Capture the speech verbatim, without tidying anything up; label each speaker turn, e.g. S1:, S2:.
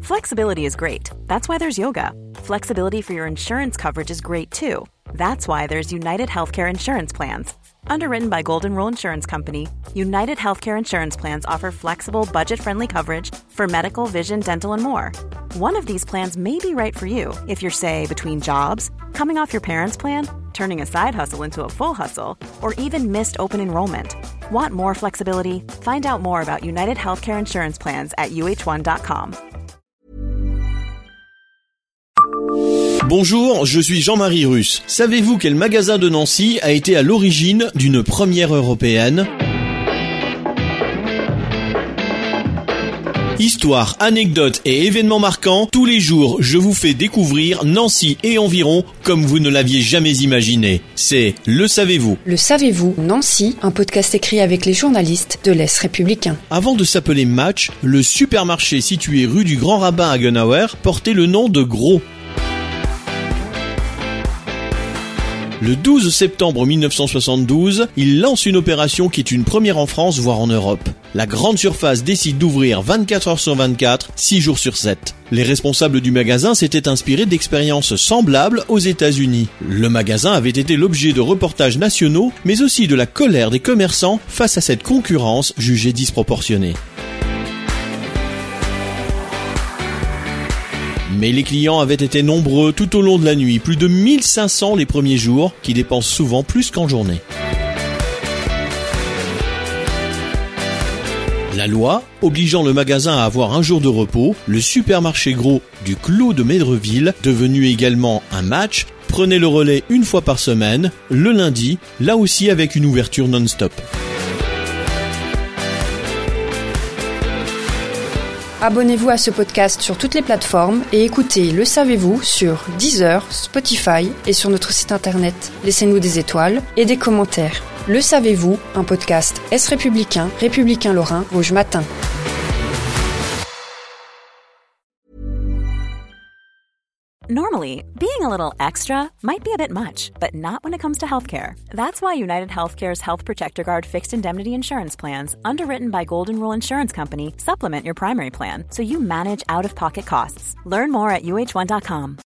S1: Flexibility is great. That's why there's yoga. Flexibility for your insurance coverage is great too. That's why there's United Healthcare Insurance Plans. Underwritten by Golden Rule Insurance Company, United Healthcare Insurance Plans offer flexible, budget-friendly coverage for medical, vision, dental, and more. One of these plans may be right for you if you're, say, between jobs, coming off your parents' plan, turning a side hustle into a full hustle, or even missed open enrollment. Want more flexibility? Find out more about United Healthcare Insurance Plans at U H one dot com.
S2: Bonjour, je suis Jean-Marie Russe. Savez-vous quel magasin de Nancy a été à l'origine d'une première européenne ? Histoire, anecdotes et événements marquants, tous les jours je vous fais découvrir Nancy et environ comme vous ne l'aviez jamais imaginé. C'est Le Savez-vous.
S3: Le Savez-vous, Nancy, un podcast écrit avec les journalistes de l'Est républicain.
S2: Avant de s'appeler Match, le supermarché situé rue du Grand Rabbin à Gunauer portait le nom de Gros. Le douze septembre mille neuf cent soixante-douze, il lance une opération qui est une première en France, voire en Europe. La grande surface décide d'ouvrir vingt-quatre heures sur vingt-quatre, six jours sur sept. Les responsables du magasin s'étaient inspirés d'expériences semblables aux États-Unis. Le magasin avait été l'objet de reportages nationaux, mais aussi de la colère des commerçants face à cette concurrence jugée disproportionnée. Mais les clients avaient été nombreux tout au long de la nuit, plus de mille cinq cents les premiers jours, qui dépensent souvent plus qu'en journée. La loi, obligeant le magasin à avoir un jour de repos, le supermarché Gros du Clos de Médreville, devenu également un Match, prenait le relais une fois par semaine, le lundi, là aussi avec une ouverture non-stop.
S3: Abonnez-vous à ce podcast sur toutes les plateformes et écoutez Le Savez-vous sur Deezer, Spotify et sur notre site internet. Laissez-nous des étoiles et des commentaires. Le Savez-vous, un podcast Est républicain, républicain lorrain, Rouge Matin.
S1: Normally, being a little extra might be a bit much, but not when it comes to healthcare. That's why United Healthcare's Health Protector Guard fixed indemnity insurance plans, underwritten by Golden Rule Insurance Company, supplement your primary plan so you manage out-of-pocket costs. Learn more at U H one dot com.